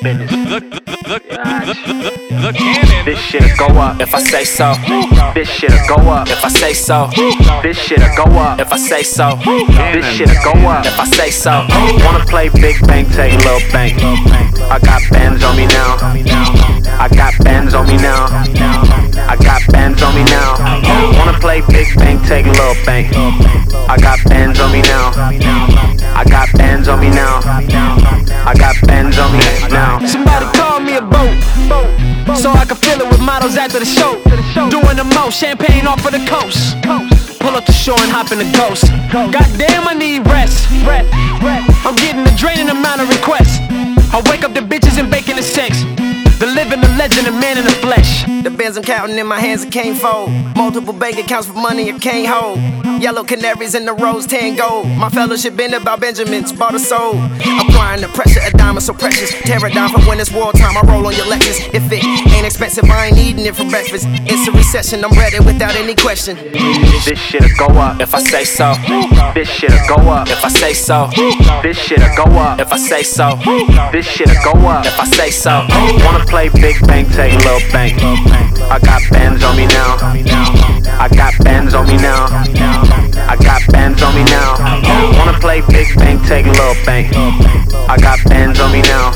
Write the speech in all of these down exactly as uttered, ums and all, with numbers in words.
business. The, the, the, the, the, the cannon. This shit'll go up if I say so. This shit'll go up if I say so. This shit'll go up if I say so. This shit'll go up if I say so. Wanna play big bank, take a little bank. I got bands on me now. I got bands on me now. I got bands on me now. Wanna play big bank, take a little bank. I got bands on me now. I got bands on me now. I got bands on me now. Somebody call me a boat, so I can fill it with models after the show. Doing the most, champagne off of the coast. Pull up the shore and hop in the ghost. Goddamn, I need rest. I'm getting a draining amount of requests. I wake up the bitches and bacon the sex. The living, the legend, the man in the flesh. The bands I'm counting in my hands, I can't fold. Multiple bank accounts for money I can't hold. Yellow canaries in the rose, tan gold. My fellowship been about Benjamins, bought a soul. Applying the pressure, a diamond so precious. Tear it down for when it's wartime, I roll on your Lexus. If it ain't expensive, I ain't eating it for breakfast. It's a recession, I'm ready without any question. This shit'll go up if I say so. This shit'll go up if I say so. This shit'll go up if I say so. This shit'll go up if I say so. Wanna play big bank, take a little bank. I got bands on me now. I got bands on me now. I got bands on me now. Wanna play big bank, take a little bank. I got bands on me now.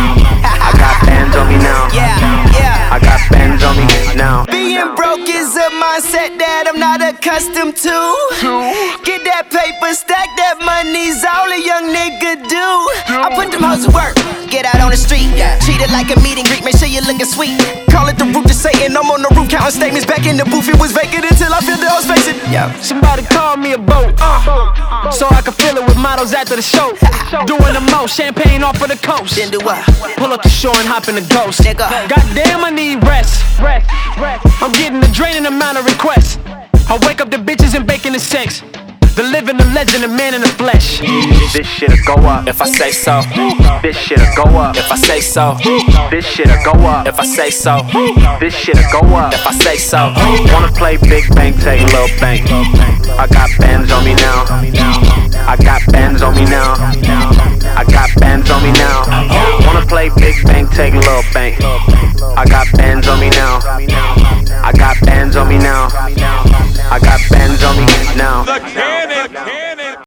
I got bands on me now. Yeah, yeah. I got bands on me now. Being broke is a mindset that I'm not accustomed to. Get that paper, stack that money's all a young nigga do. I put them hoes to work, get out on the street. Treat it like a meet and greet, make sure you're looking sweet. Call it the root to Satan, I'm on the roof counting statements. Back in the booth, it was vacant until I feel the hoes facing. Somebody call me a boat, uh, so I can fill it with models after the show. Doing the most, champagne off of the coast. Then do what? Pull up the shore and hop in the ghost. Nigga. Goddamn, I need rest. I'm getting a draining amount of requests. I wake up the bitches and bacon the sex. The living, the legend, the man in the flesh. This shit'll go up if I say so. This shit'll go up if I say so. This shit'll go up if I say so. This shit'll go up if I say so. Wanna play big bank, take a little bank. I got bands on me now. I got bands on me now. I got bands on me now. Wanna play big bank, take a little bank.